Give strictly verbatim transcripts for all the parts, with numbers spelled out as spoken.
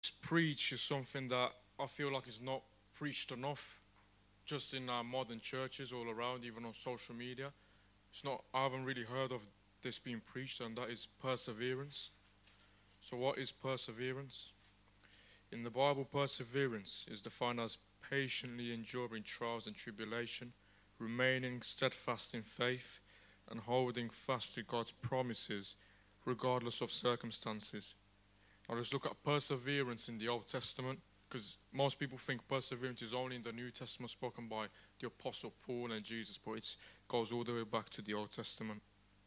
Preach is something that I feel like is not preached enough, just in our modern churches all around, even on social media. It's not. I haven't really heard of this being preached, and that is perseverance. So, what is perseverance? In the Bible, perseverance is defined as patiently enduring trials and tribulation, remaining steadfast in faith, and holding fast to God's promises, regardless of circumstances. Now let's look at perseverance in the Old Testament, because most people think perseverance is only in the New Testament spoken by the Apostle Paul and Jesus, but it goes all the way back to the Old Testament.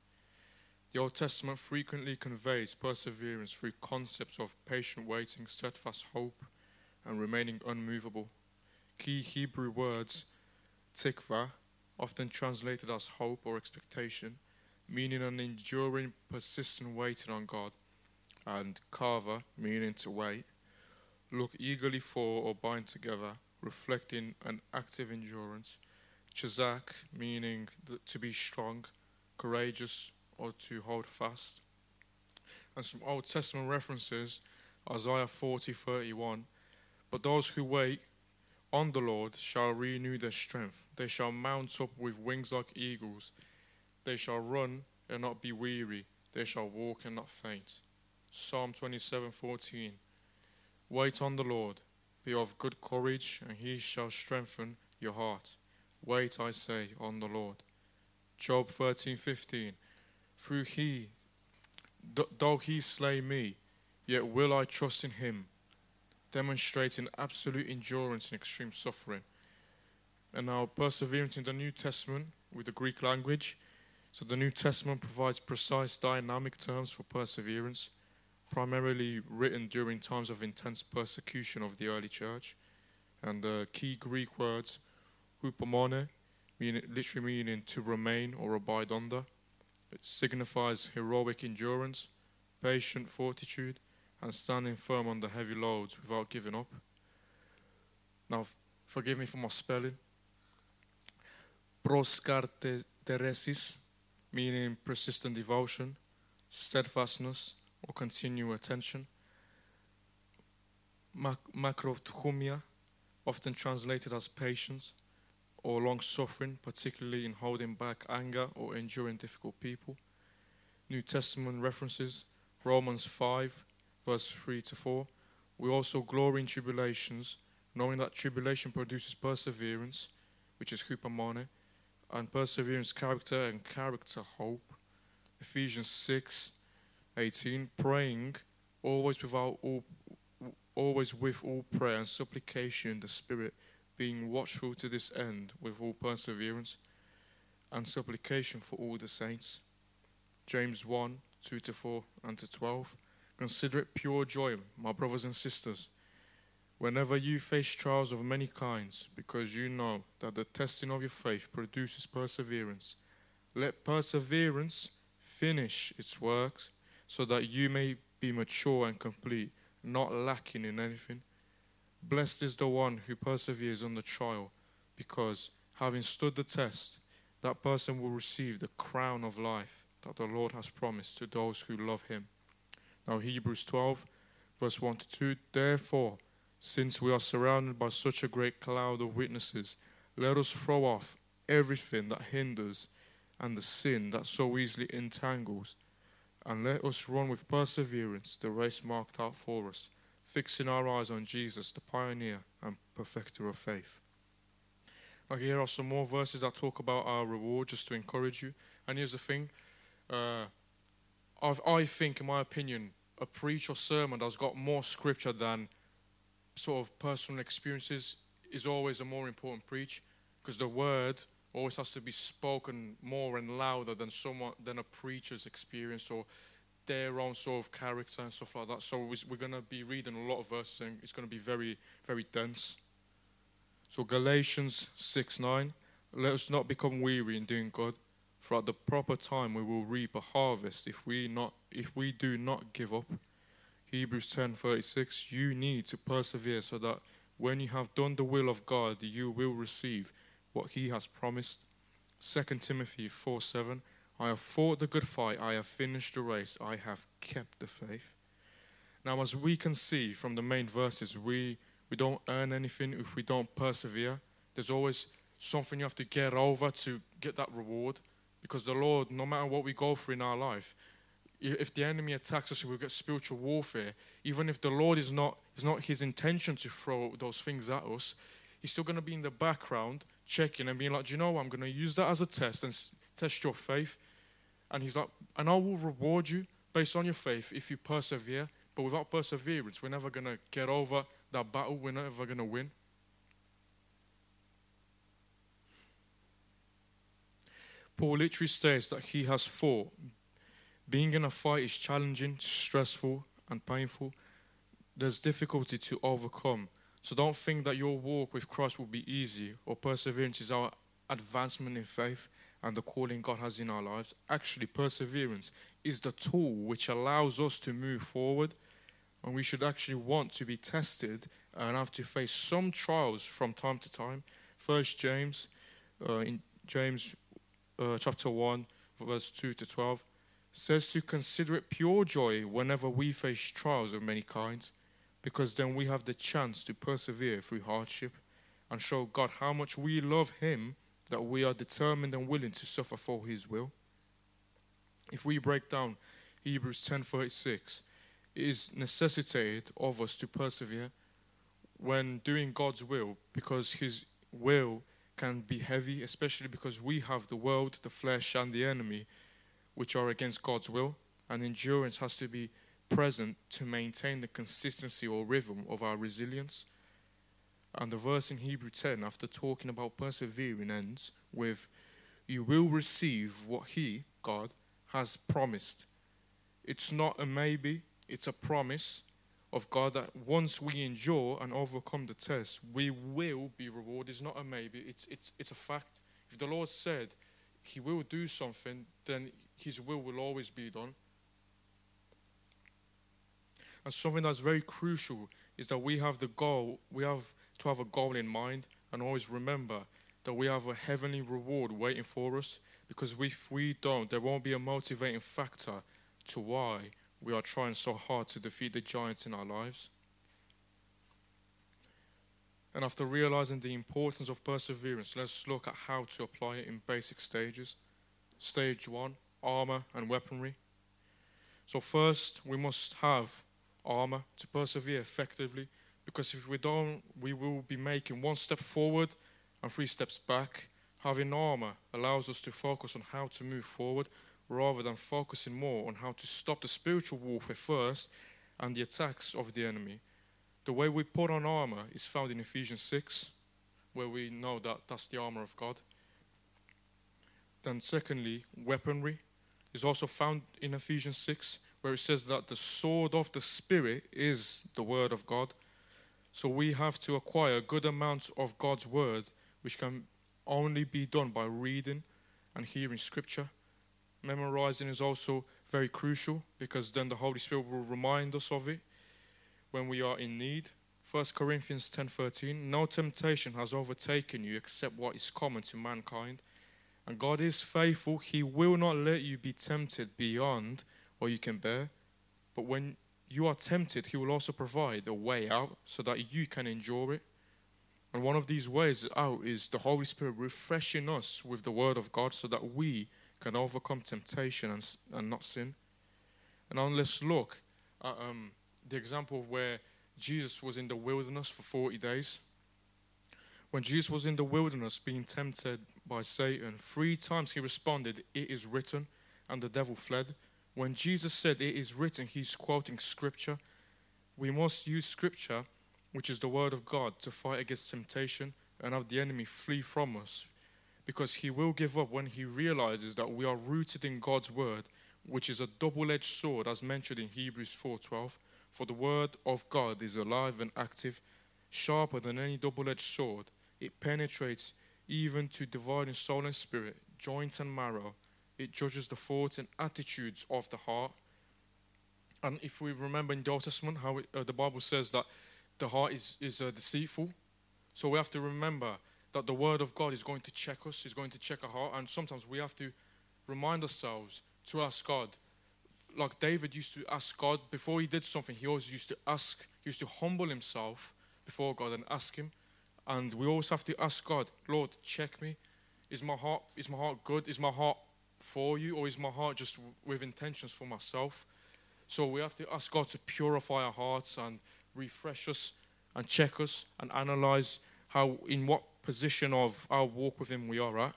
The Old Testament frequently conveys perseverance through concepts of patient waiting, steadfast hope, and remaining unmovable. Key Hebrew words, tikva, often translated as hope or expectation, meaning an enduring, persistent waiting on God, and kava, meaning to wait, look eagerly for or bind together, reflecting an active endurance. Chazak, meaning to be strong, courageous, or to hold fast. And some Old Testament references, Isaiah forty thirty-one. But those who wait on the Lord shall renew their strength. They shall mount up with wings like eagles. They shall run and not be weary. They shall walk and not faint. Psalm twenty-seven fourteen. Wait on the Lord, be of good courage, and he shall strengthen your heart. Wait, I say, on the Lord. Job thirteen fifteen. Through he, though he slay me, yet will I trust in him, demonstrating absolute endurance in extreme suffering. And now perseverance in the New Testament with the Greek language. So the New Testament provides precise dynamic terms for perseverance, primarily written during times of intense persecution of the early church. And the key Greek words, hupomone, meaning, literally meaning to remain or abide under. It signifies heroic endurance, patient fortitude, and standing firm under heavy loads without giving up. Now, forgive me for my spelling. Proskarteresis, meaning persistent devotion, steadfastness, or continual attention. Makrothumia, often translated as patience or long suffering, particularly in holding back anger or enduring difficult people. New Testament references, Romans five, verse three to four. We also glory in tribulations, knowing that tribulation produces perseverance, which is hupomone, and perseverance character, and character hope. Ephesians six eighteen, praying always without all always with all prayer and supplication in the Spirit, being watchful to this end with all perseverance and supplication for all the saints. James one, two to four and to twelve. Consider it pure joy, my brothers and sisters, whenever you face trials of many kinds, because you know that the testing of your faith produces perseverance. Let perseverance finish its works, so that you may be mature and complete, not lacking in anything. Blessed is the one who perseveres under trial, because, having stood the test, that person will receive the crown of life that the Lord has promised to those who love him. Now Hebrews twelve, verse one to two. Therefore, since we are surrounded by such a great cloud of witnesses, let us throw off everything that hinders and the sin that so easily entangles, and let us run with perseverance the race marked out for us, fixing our eyes on Jesus, the pioneer and perfecter of faith. Now here are some more verses that talk about our reward, just to encourage you. And here's the thing, uh, I've, I think, in my opinion, a preach or sermon that's got more scripture than sort of personal experiences is always a more important preach, because the word always has to be spoken more and louder than someone than a preacher's experience or their own sort of character and stuff like that. So we're going to be reading a lot of verses, and it's going to be very, very dense. So Galatians six nine, let us not become weary in doing good, for at the proper time we will reap a harvest if we not if we do not give up. Hebrews ten thirty-six, you need to persevere so that when you have done the will of God, you will receive what he has promised. Second Timothy four seven, I have fought the good fight, I have finished the race, I have kept the faith. Now, as we can see from the main verses, we, we don't earn anything if we don't persevere. There's always something you have to get over to get that reward. Because the Lord, no matter what we go through in our life, if the enemy attacks us, we'll get spiritual warfare. Even if the Lord is not, it's not his intention to throw those things at us, he's still going to be in the background checking and being like, do you know what? I'm going to use that as a test and s- test your faith. And he's like, and I will reward you based on your faith if you persevere. But without perseverance, we're never going to get over that battle. We're never going to win. Paul literally states that he has fought. Being in a fight is challenging, stressful, and painful. There's difficulty to overcome. So don't think that your walk with Christ will be easy or perseverance is our advancement in faith and the calling God has in our lives. Actually, perseverance is the tool which allows us to move forward. And we should actually want to be tested and have to face some trials from time to time. First James, uh, in James uh, chapter one, verse two to twelve, says to consider it pure joy whenever we face trials of many kinds, because then we have the chance to persevere through hardship and show God how much we love him, that we are determined and willing to suffer for his will. If we break down Hebrews ten thirty-six, it is necessitated of us to persevere when doing God's will, because his will can be heavy, especially because we have the world, the flesh, and the enemy, which are against God's will, and endurance has to be present to maintain the consistency or rhythm of our resilience. And the verse in Hebrew ten, after talking about persevering, ends with, you will receive what he, God, has promised. It's not a maybe, it's a promise of God that once we endure and overcome the test, we will be rewarded. It's not a maybe, it's, it's, it's a fact. If the Lord said he will do something, then his will will always be done. And something that's very crucial is that we have the goal, we have to have a goal in mind and always remember that we have a heavenly reward waiting for us, because if we don't, there won't be a motivating factor to why we are trying so hard to defeat the giants in our lives. And after realizing the importance of perseverance, let's look at how to apply it in basic stages. Stage one, armor and weaponry. So first, we must have armor to persevere effectively, because if we don't, we will be making one step forward and three steps back. Having armor allows us to focus on how to move forward rather than focusing more on how to stop the spiritual warfare first and the attacks of the enemy. The way we put on armor is found in Ephesians six, where we know that that's the armor of God. Then secondly, weaponry is also found in Ephesians six, where it says that the sword of the Spirit is the word of God. So we have to acquire a good amount of God's word, which can only be done by reading and hearing scripture. Memorizing is also very crucial, because then the Holy Spirit will remind us of it when we are in need. First Corinthians ten thirteen, no temptation has overtaken you except what is common to mankind. And God is faithful. He will not let you be tempted beyond what you can bear. But when you are tempted, he will also provide a way out so that you can endure it. And one of these ways out is the Holy Spirit refreshing us with the word of God so that we can overcome temptation and, and not sin. And now let's look at um, the example of where Jesus was in the wilderness for forty days. When Jesus was in the wilderness being tempted by Satan, three times he responded, "It is written," and the devil fled. When Jesus said, "It is written," he's quoting scripture. We must use scripture, which is the word of God, to fight against temptation and have the enemy flee from us, because he will give up when he realizes that we are rooted in God's word, which is a double-edged sword, as mentioned in Hebrews four twelve. For the word of God is alive and active, sharper than any double-edged sword. It penetrates even to dividing soul and spirit, joint and marrow. It judges the thoughts and attitudes of the heart. And if we remember in the Old Testament how it, uh, the Bible says that the heart is, is uh, deceitful. So we have to remember that the word of God is going to check us, is going to check our heart. And sometimes we have to remind ourselves to ask God, like David used to ask God before he did something. He always used to ask, he used to humble himself before God and ask him. And we always have to ask God, Lord, check me. Is my heart, is my heart good? Is my heart for you? Or is my heart just w- with intentions for myself? So we have to ask God to purify our hearts and refresh us and check us and analyze how, in what position of our walk with him we are at.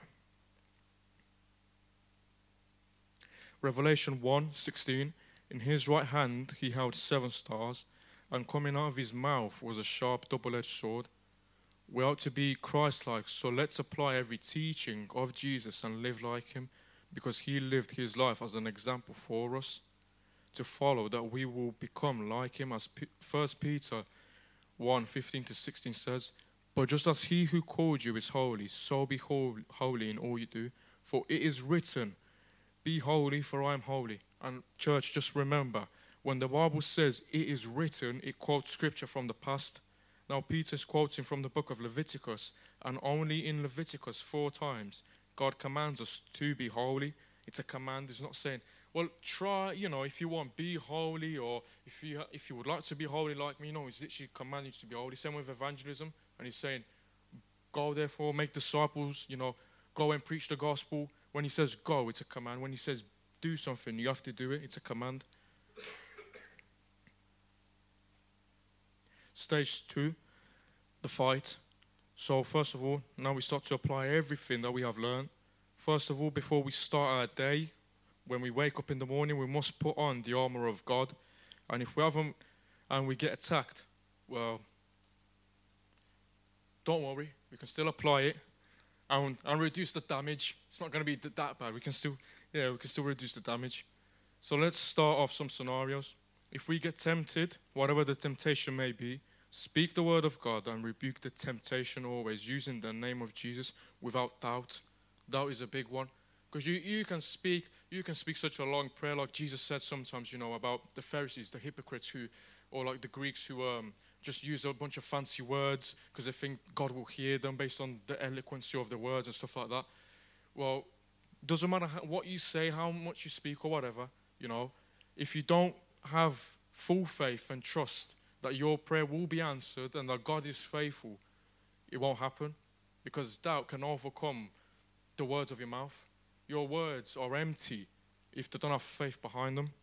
Revelation one sixteen, in his right hand he held seven stars, and coming out of his mouth was a sharp double-edged sword. We ought to be Christ-like, so let's apply every teaching of Jesus and live like him, because he lived his life as an example for us to follow, that we will become like him, as First Peter one fifteen to sixteen says, but just as he who called you is holy, so be holy in all you do, for it is written, be holy, for I am holy. And church, just remember, when the Bible says it is written, it quotes scripture from the past. Now Peter's quoting from the book of Leviticus, and only in Leviticus four times God commands us to be holy. It's a command. It's not saying, well, try, you know, if you want, be holy, or if you if you would like to be holy like me. No, he's literally commanding you to be holy. Same with evangelism, and he's saying, go therefore, make disciples, you know, go and preach the gospel. When he says go, it's a command. When he says do something, you have to do it. It's a command. Stage two, the fight. So first of all, now we start to apply everything that we have learned. First of all, before we start our day, when we wake up in the morning, we must put on the armor of God. And if we haven't, and we get attacked, well, don't worry, we can still apply it and, and reduce the damage. It's not going to be that bad. We can still, yeah, we can still reduce the damage. So let's start off some scenarios. If we get tempted, whatever the temptation may be, speak the word of God and rebuke the temptation always, using the name of Jesus without doubt. Doubt is a big one. Because you, you can speak, you can speak such a long prayer, like Jesus said sometimes, you know, about the Pharisees, the hypocrites who, or like the Greeks who um, just use a bunch of fancy words because they think God will hear them based on the eloquency of the words and stuff like that. Well, doesn't matter how, what you say, how much you speak or whatever, you know, if you don't have full faith and trust that your prayer will be answered and that God is faithful, it won't happen, because doubt can overcome the words of your mouth. Your words are empty if they don't have faith behind them.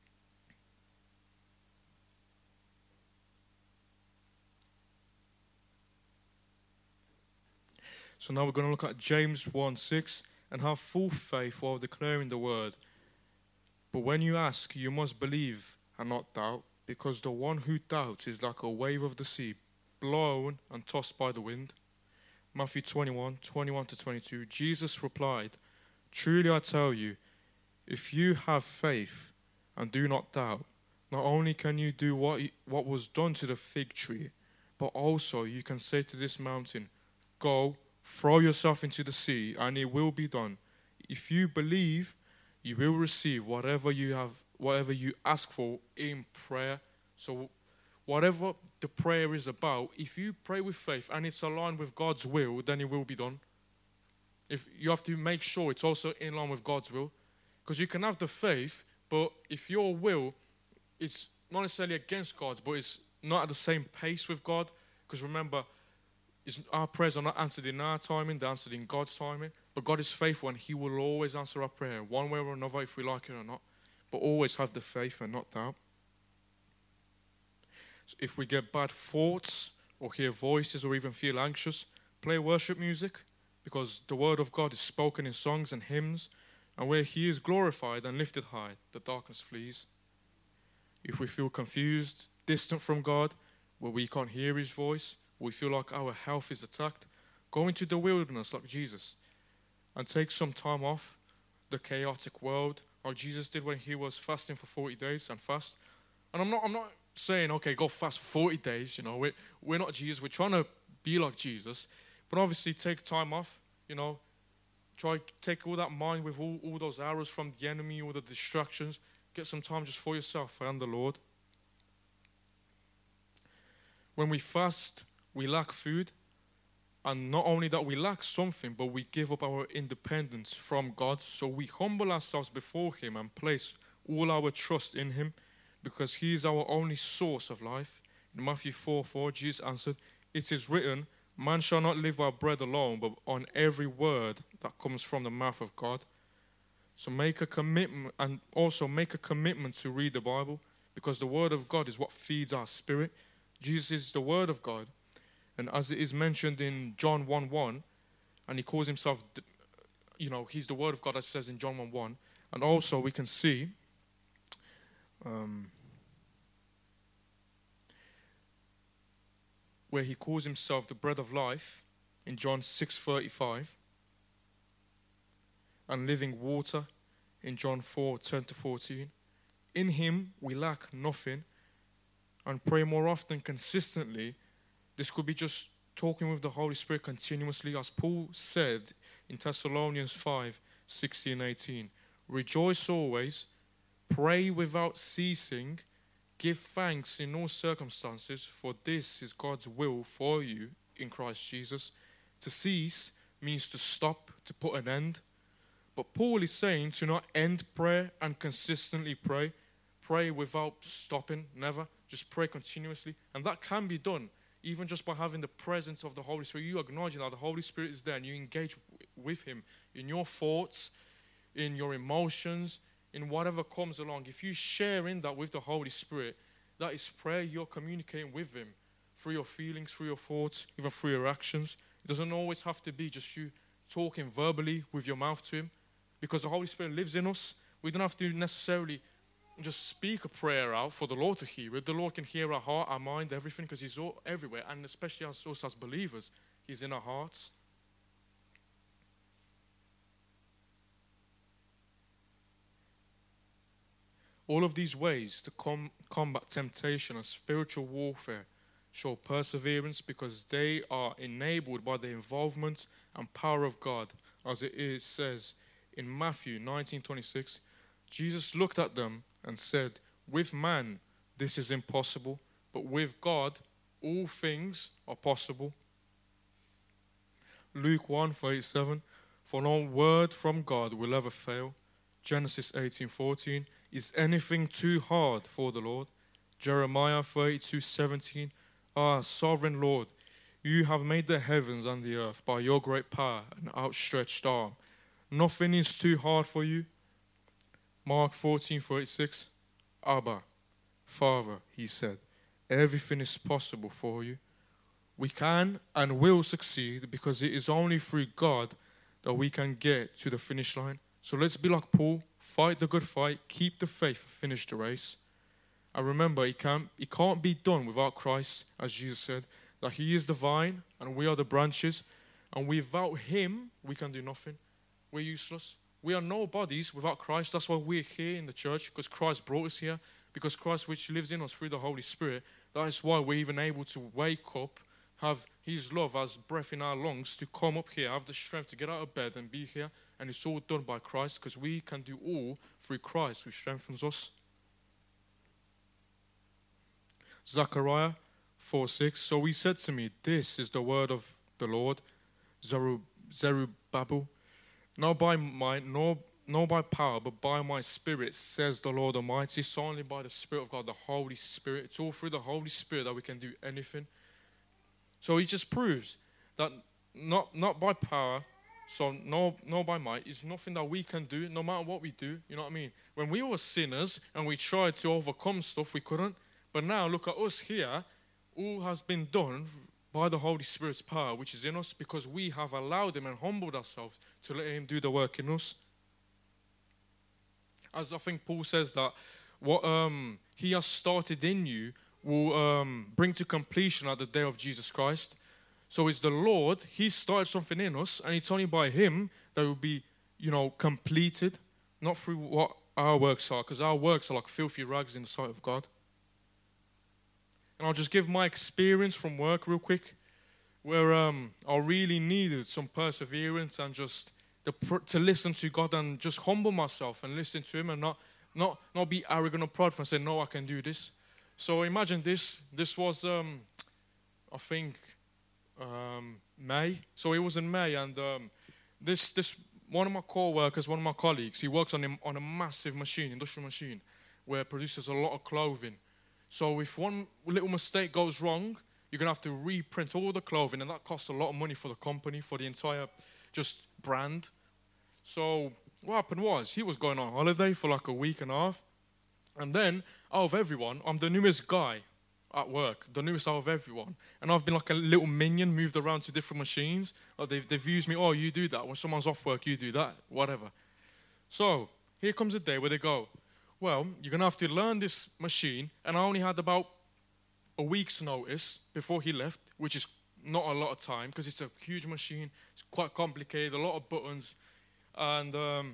So now we're going to look at James one six, and have full faith while declaring the word. But when you ask, you must believe and not doubt, because the one who doubts is like a wave of the sea, blown and tossed by the wind. Matthew twenty-one, twenty-one to twenty-two, Jesus replied, truly I tell you, if you have faith and do not doubt, not only can you do what, what was done to the fig tree, but also you can say to this mountain, go, throw yourself into the sea, and it will be done. If you believe, you will receive whatever you have, whatever you ask for in prayer. So whatever the prayer is about, if you pray with faith and it's aligned with God's will, then it will be done. If you have to make sure it's also in line with God's will. Because you can have the faith, but if your will is not necessarily against God's, but it's not at the same pace with God, because remember, it's, our prayers are not answered in our timing, they're answered in God's timing. But God is faithful and he will always answer our prayer, one way or another, if we like it or not. But always have the faith and not doubt. So if we get bad thoughts or hear voices or even feel anxious, play worship music, because the word of God is spoken in songs and hymns, and where he is glorified and lifted high, the darkness flees. If we feel confused, distant from God, where we can't hear his voice, we feel like our health is attacked, go into the wilderness like Jesus and take some time off the chaotic world, like Jesus did when he was fasting for forty days and fast. And I'm not I'm not saying, okay, go fast for forty days, you know, we're, we're not Jesus, we're trying to be like Jesus, but obviously take time off, you know, try take all that mind with all, all those arrows from the enemy, all the distractions, get some time just for yourself and the Lord. When we fast, we lack food, and not only that we lack something, but we give up our independence from God, so we humble ourselves before him and place all our trust in him, because he is our only source of life. In Matthew four four, Jesus answered, "It is written, man shall not live by bread alone, but on every word that comes from the mouth of God." So make a commitment, and also make a commitment to read the Bible, because the word of God is what feeds our spirit. Jesus is the word of God. And as it is mentioned in John one one, and he calls himself, you know, he's the word of God, as it says in John one one. And also we can see um, where he calls himself the bread of life in John six thirty-five, and living water in John four ten to fourteen. In him we lack nothing, and pray more often consistently. This could be just talking with the Holy Spirit continuously, as Paul said in Thessalonians five sixteen eighteen. Rejoice always, pray without ceasing, give thanks in all circumstances, for this is God's will for you in Christ Jesus. To cease means to stop, to put an end. But Paul is saying to not end prayer and consistently pray. Pray without stopping, never. Just pray continuously. And that can be done even just by having the presence of the Holy Spirit. You acknowledging that the Holy Spirit is there and you engage with him in your thoughts, in your emotions, in whatever comes along. If you share in that with the Holy Spirit, that is prayer. You're communicating with him through your feelings, through your thoughts, even through your actions. It doesn't always have to be just you talking verbally with your mouth to him, because the Holy Spirit lives in us. We don't have to necessarily just speak a prayer out for the Lord to hear it. The Lord can hear our heart, our mind, everything, because he's all, everywhere. And especially as, us as believers, he's in our hearts. All of these ways to com- combat temptation and spiritual warfare show perseverance, because they are enabled by the involvement and power of God, as it is says in Matthew nineteen twenty-six. Jesus looked at them and said, "With man this is impossible, but with God all things are possible." Luke one thirty-seven, "For no word from God will ever fail." Genesis eighteen fourteen, "Is anything too hard for the Lord?" Jeremiah thirty-two seventeen, "Ah, sovereign Lord, you have made the heavens and the earth by your great power and outstretched arm. Nothing is too hard for you." Mark fourteen thirty-six, "Abba, Father," he said, "everything is possible for you." We can and will succeed, because it is only through God that we can get to the finish line. So let's be like Paul, fight the good fight, keep the faith, finish the race. And remember, it can't, it can't be done without Christ, as Jesus said, that he is the vine and we are the branches, and without him we can do nothing. We're useless. We are nobodies without Christ. That's why we're here in the church, because Christ brought us here, because Christ, which lives in us through the Holy Spirit, that is why we're even able to wake up, have his love as breath in our lungs, to come up here, have the strength to get out of bed and be here. And it's all done by Christ, because we can do all through Christ, who strengthens us. Zechariah four six, "So he said to me, this is the word of the Lord, Zerubbabel, not by might, nor, nor by power, but by my Spirit, says the Lord Almighty." It's only by the Spirit of God, the Holy Spirit. It's all through the Holy Spirit that we can do anything. So he just proves that not not by power, so no, no by might, is nothing that we can do, no matter what we do. You know what I mean? When we were sinners and we tried to overcome stuff, we couldn't. But now look at us here. All has been done by the Holy Spirit's power, which is in us, because we have allowed him and humbled ourselves to let him do the work in us. As I think Paul says that what um, he has started in you will um, bring to completion at the day of Jesus Christ. So it's the Lord, he started something in us, and it's only by him that it will be, you know, completed, not through what our works are, because our works are like filthy rags in the sight of God. And I'll just give my experience from work real quick, where um, I really needed some perseverance and just the pr- to listen to God and just humble myself and listen to him, and not not not be arrogant or prideful and say, "No, I can do this." So imagine this. This was, um, I think, um, May. So it was in May, and um, this this one of my co-workers, one of my colleagues, he works on a, on a massive machine, industrial machine, where it produces a lot of clothing. So if one little mistake goes wrong, you're going to have to reprint all the clothing, and that costs a lot of money for the company, for the entire just brand. So what happened was, he was going on holiday for like a week and a half, and then, out of everyone, I'm the newest guy at work, the newest out of everyone. And I've been like a little minion, moved around to different machines. Like they've, they've used me, oh, you do that. When someone's off work, you do that, whatever. So here comes a day where they go, well, you're going to have to learn this machine. And I only had about a week's notice before he left, which is not a lot of time because it's a huge machine. It's quite complicated, a lot of buttons. And, um,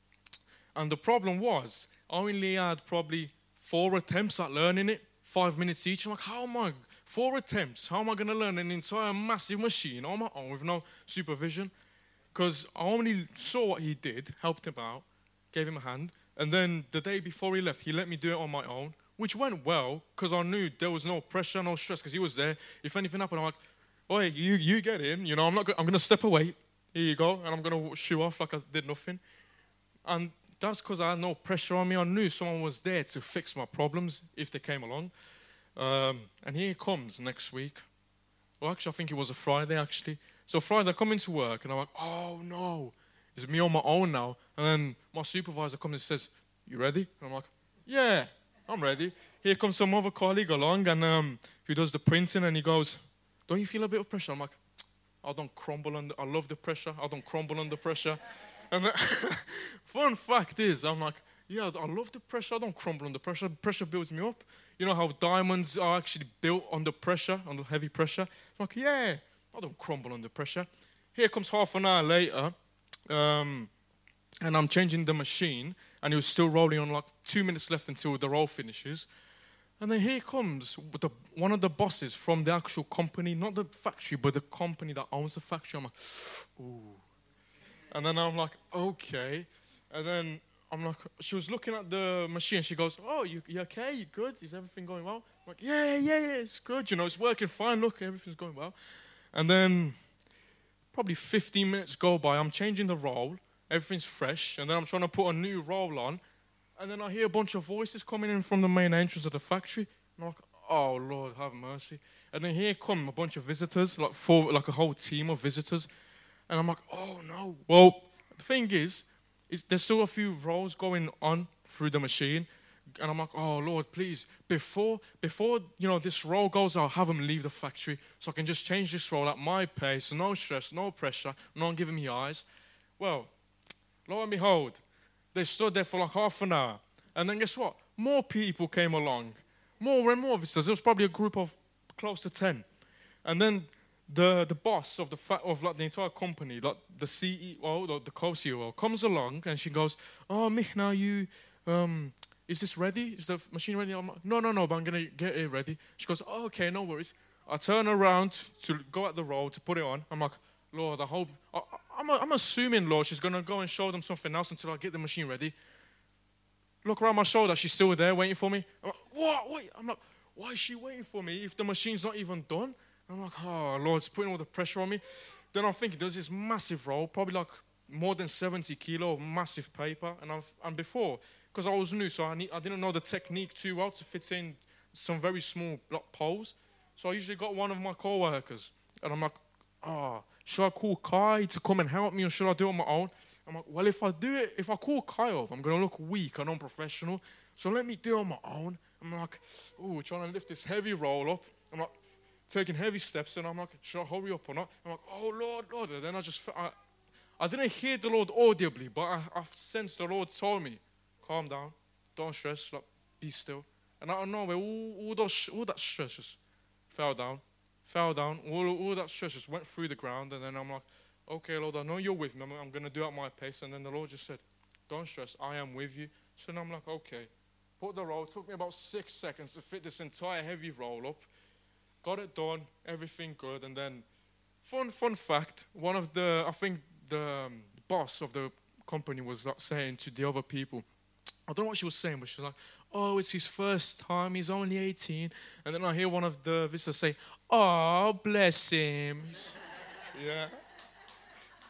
and the problem was, I only had probably four attempts at learning it. Five minutes each. I'm like, how am I, four attempts, how am I going to learn an entire massive machine on my own with no supervision? Because I only saw what he did, helped him out, gave him a hand, and then the day before he left, he let me do it on my own, which went well, because I knew there was no pressure, no stress, because he was there. If anything happened, I'm like, oh, hey, you, you get in, you know, I'm not, go- I'm going to step away, here you go, and I'm going to shoo off like I did nothing. And that's because I had no pressure on me. I knew someone was there to fix my problems if they came along. Um, and here he comes next week. Well, actually, I think it was a Friday, actually. So Friday, I come into work, and I'm like, oh, no. It's me on my own now. And then my supervisor comes and says, you ready? And I'm like, yeah, I'm ready. Here comes some other colleague along, and um, who does the printing, and he goes, don't you feel a bit of pressure? I'm like, I don't crumble under, I love the pressure. I don't crumble under pressure. And the fun fact is, I'm like, yeah, I love the pressure. I don't crumble under pressure. Pressure builds me up. You know how diamonds are actually built under pressure, under heavy pressure? I'm like, yeah, I don't crumble under pressure. Here comes half an hour later, um, and I'm changing the machine, and it was still rolling on like two minutes left until the roll finishes. And then here comes the, one of the bosses from the actual company, not the factory, but the company that owns the factory. I'm like, ooh. And then I'm like, okay. And then I'm like, she was looking at the machine. She goes, oh, you, you okay? You good? Is everything going well? I'm like, yeah, yeah, yeah, it's good. You know, it's working fine. Look, everything's going well. And then probably fifteen minutes go by. I'm changing the roll. Everything's fresh. And then I'm trying to put a new roll on. And then I hear a bunch of voices coming in from the main entrance of the factory. And I'm like, oh, Lord, have mercy. And then here come a bunch of visitors, like four, like a whole team of visitors. And I'm like, oh, no. Well, the thing is, is there's still a few rolls going on through the machine. And I'm like, oh, Lord, please, before, before you know, this roll goes out, have them leave the factory so I can just change this roll at my pace, no stress, no pressure, no one giving me eyes. Well, lo and behold, they stood there for like half an hour. And then guess what? More people came along. More and more visitors. There was probably a group of close to ten. And then the the boss of the fa- of like the entire company, like the C E O, the, the co-C E O, comes along and she goes, "Oh, Michna, you, um, is this ready? Is the machine ready?" I'm like, no, no, no, but I'm gonna get it ready. She goes, "Oh, okay, no worries." I turn around to go at the roll to put it on. I'm like, Lord, I hope. I, I'm I'm assuming, Lord, she's gonna go and show them something else until I get the machine ready. Look around my shoulder, she's still there waiting for me. I'm like, what? Wait, I'm like, why is she waiting for me if the machine's not even done? I'm like, oh, Lord, it's putting all the pressure on me. Then I'm thinking, there's this massive roll, probably like more than seventy kilo of massive paper. And I've, and before, because I was new, so I, need, I didn't know the technique too well to fit in some very small block poles. So I usually got one of my co-workers. And I'm like, oh, should I call Kai to come and help me, or should I do it on my own? I'm like, well, if I do it, if I call Kai off, I'm going to look weak and unprofessional. So let me do it on my own. I'm like, oh, trying to lift this heavy roll up. I'm like, taking heavy steps, and I'm like, should I hurry up or not? I'm like, oh, Lord, Lord. And then I just, I, I didn't hear the Lord audibly, but I, I sensed the Lord told me, calm down, don't stress, like, be still. And I don't know, all, all, those, all that stress just fell down, fell down. All, all that stress just went through the ground, and then I'm like, okay, Lord, I know you're with me. I'm, I'm going to do it at my pace. And then the Lord just said, don't stress, I am with you. So then I'm like, okay. Put the roll. It took me about six seconds to fit this entire heavy roll up. Got it done, everything good. And then, fun fun fact, one of the, I think the um, boss of the company was like, saying to the other people, I don't know what she was saying, but she was like, oh, it's his first time, he's only eighteen. And then I hear one of the visitors say, oh, bless him. Yeah.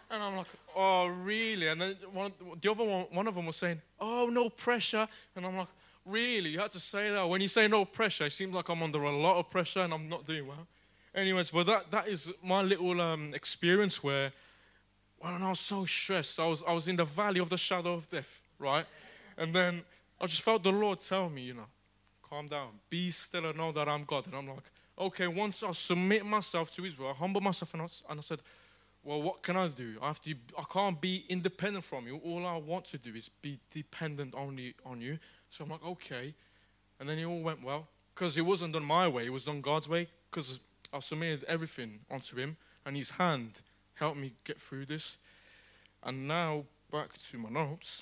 And I'm like, oh, really? And then one, the other one, one of them was saying, oh, no pressure. And I'm like, really? You had to say that? When you say no pressure, it seems like I'm under a lot of pressure and I'm not doing well. Anyways, but that, that is my little um, experience where when I was so stressed, I was, I was in the valley of the shadow of death, right? And then I just felt the Lord tell me, you know, calm down, be still and know that I'm God. And I'm like, okay, once I submit myself to His will, I humble myself and I, and I said, well, what can I do? I have to. I can't be independent from you. All I want to do is be dependent only on you. So I'm like, okay. And then it all went well. Because it wasn't done my way. It was done God's way. Because I submitted everything onto Him. And His hand helped me get through this. And now, back to my notes.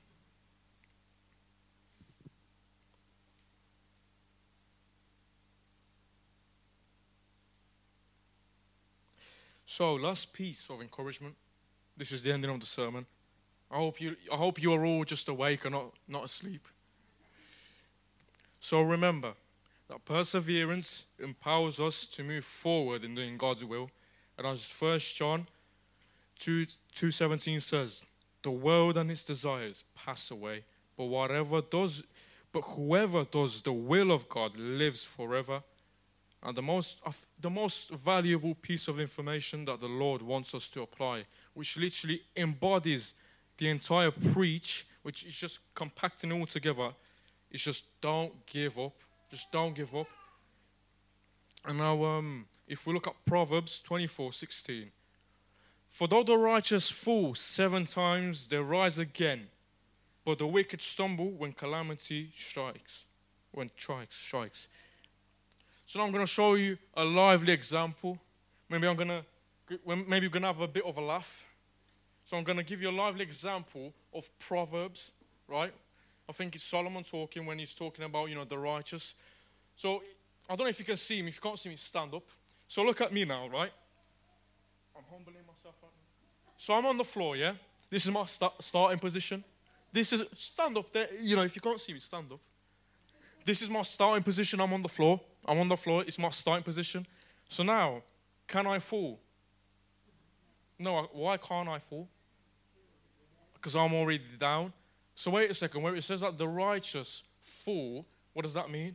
So, last piece of encouragement. This is the ending of the sermon. I hope you I hope you are all just awake and not, not asleep. So remember that perseverance empowers us to move forward in doing God's will. And as First John two seventeen says, the world and its desires pass away, but whatever does but whoever does the will of God lives forever. And the most, the most valuable piece of information that the Lord wants us to apply, which literally embodies the entire preach, which is just compacting all together, is just don't give up. Just don't give up. And now, um, if we look at Proverbs twenty-four sixteen, for though the righteous fall seven times, they rise again, but the wicked stumble when calamity strikes. When strikes, strikes. So now I'm going to show you a lively example. Maybe I'm going to, maybe we're going to have a bit of a laugh. So I'm going to give you a lively example of Proverbs, right? I think it's Solomon talking when he's talking about, you know, the righteous. So I don't know if you can see me. If you can't see me, stand up. So look at me now, right? I'm humbling myself right now. So I'm on the floor, yeah? This is my st- starting position. This is, stand up there. You know, if you can't see me, stand up. This is my starting position. I'm on the floor. I'm on the floor. It's my starting position. So now, can I fall? No, why can't I fall? Because I'm already down. So wait a second. Where it says that the righteous fall, what does that mean?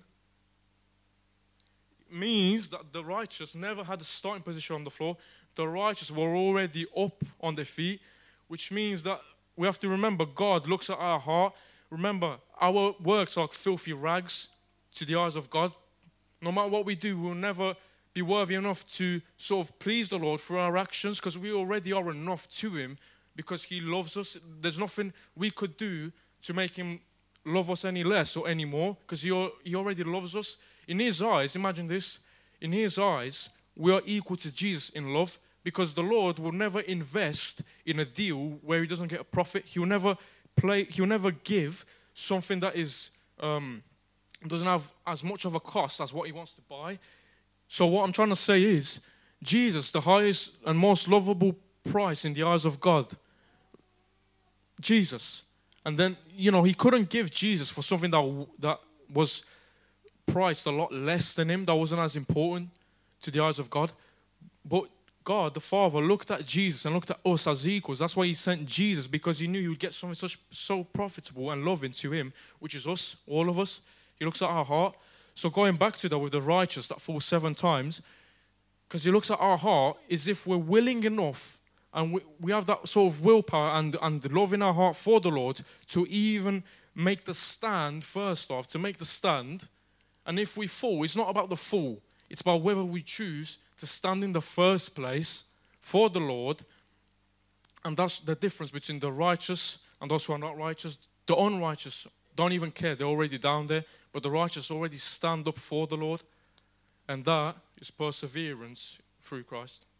It means that the righteous never had a starting position on the floor. The righteous were already up on their feet, which means that we have to remember God looks at our heart. Remember, our works are filthy rags to the eyes of God. No matter what we do, we'll never be worthy enough to sort of please the Lord through our actions, because we already are enough to Him because He loves us. There's nothing we could do to make Him love us any less or any more, because he, he already loves us. In His eyes, imagine this, in His eyes, we are equal to Jesus in love, because the Lord will never invest in a deal where He doesn't get a profit. He will never play. He will never give something that is um, doesn't have as much of a cost as what He wants to buy. So what I'm trying to say is, Jesus, the highest and most lovable price in the eyes of God, Jesus. And then, you know, He couldn't give Jesus for something that that was priced a lot less than Him, that wasn't as important to the eyes of God. But God, the Father, looked at Jesus and looked at us as equals. That's why He sent Jesus, because He knew He would get something such so profitable and loving to Him, which is us, all of us. He looks at our heart. So going back to that with the righteous that fall seven times, because He looks at our heart as if we're willing enough and we, we have that sort of willpower and, and love in our heart for the Lord to even make the stand first off, to make the stand. And if we fall, it's not about the fall. It's about whether we choose to stand in the first place for the Lord. And that's the difference between the righteous and those who are not righteous. The unrighteous don't even care. They're already down there. But the righteous already stand up for the Lord. And that is perseverance through Christ.